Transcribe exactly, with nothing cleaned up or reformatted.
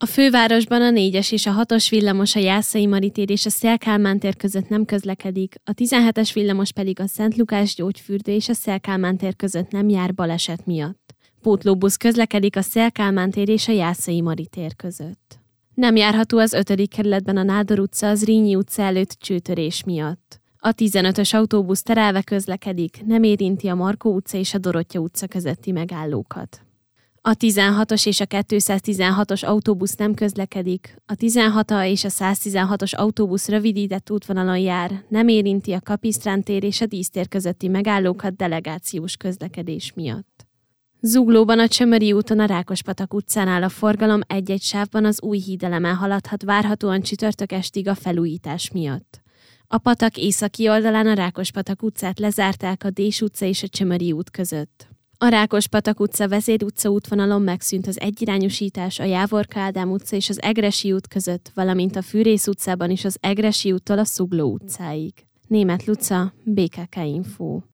A fővárosban a négyes és a hatos villamos a Jászai Mari tér és a Széll-Kálmán tér között nem közlekedik, a tizenhetes villamos pedig a Szent Lukás gyógyfürdő és a Széll-Kálmán tér között nem jár baleset miatt. Pótlóbusz közlekedik a Széll-Kálmán tér és a Jászai Mari tér között. Nem járható az ötödik kerületben a Nádor utca az Rínyi utca előtt csőtörés miatt. A tizenötös autóbusz terelve közlekedik, nem érinti a Markó utca és a Dorottya utca közötti megállókat. A tizenhatos és a kétszáztizenhatos autóbusz nem közlekedik, a tizenhat és a száztizenhatos autóbusz rövidített útvonalon jár, nem érinti a Kapisztrán tér és a Dísztér közötti megállókat delegációs közlekedés miatt. Zuglóban a Csömöri úton a Rákospatak utcánál a forgalom egy-egy sávban az új hídelemen haladhat várhatóan csütörtök estig a felújítás miatt. A patak északi oldalán a Rákospatak utcát lezárták a Dés utca és a Csömöri út között. A Rákospatak utca Vezér utca útvonalon megszűnt az egyirányosítás a Jávorka Ádám utca és az Egressy út között, valamint a Fűrész utcában is az Egressy úttól a Zugló utcáig. Németh Luca, bé ká ká Info.